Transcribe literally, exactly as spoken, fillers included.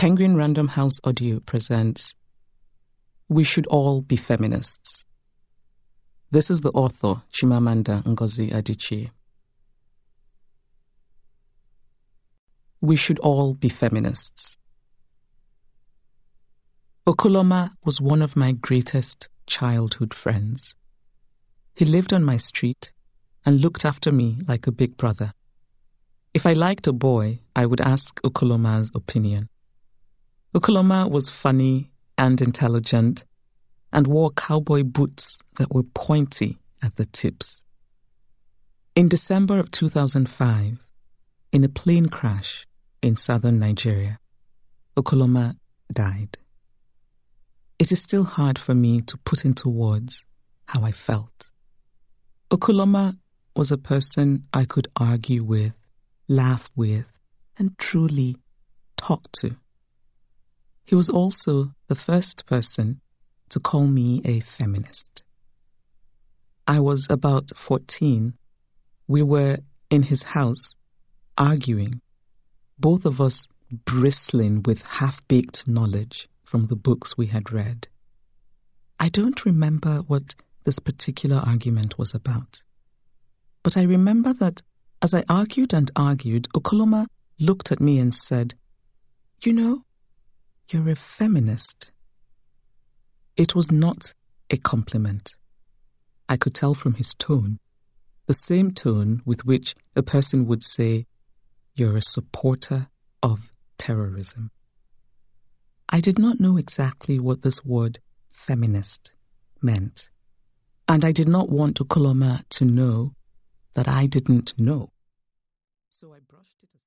Penguin Random House Audio presents We Should All Be Feminists. This is the author, Chimamanda Ngozi Adichie. We should all be feminists. Okoloma was one of my greatest childhood friends. He lived on my street and looked after me like a big brother. If I liked a boy, I would ask Okoloma's opinion. Okoloma was funny and intelligent and wore cowboy boots that were pointy at the tips. In December of two thousand five, in a plane crash in southern Nigeria, Okoloma died. It is still hard for me to put into words how I felt. Okoloma was a person I could argue with, laugh with, and truly talk to. He was also the first person to call me a feminist. I was about fourteen. We were in his house, arguing, both of us bristling with half-baked knowledge from the books we had read. I don't remember what this particular argument was about, but I remember that as I argued and argued, Okoloma looked at me and said, "You know, you're a feminist." It was not a compliment. I could tell from his tone, the same tone with which a person would say, "You're a supporter of terrorism." I did not know exactly what this word feminist meant, and I did not want Okoloma to know that I didn't know. So I brushed it aside.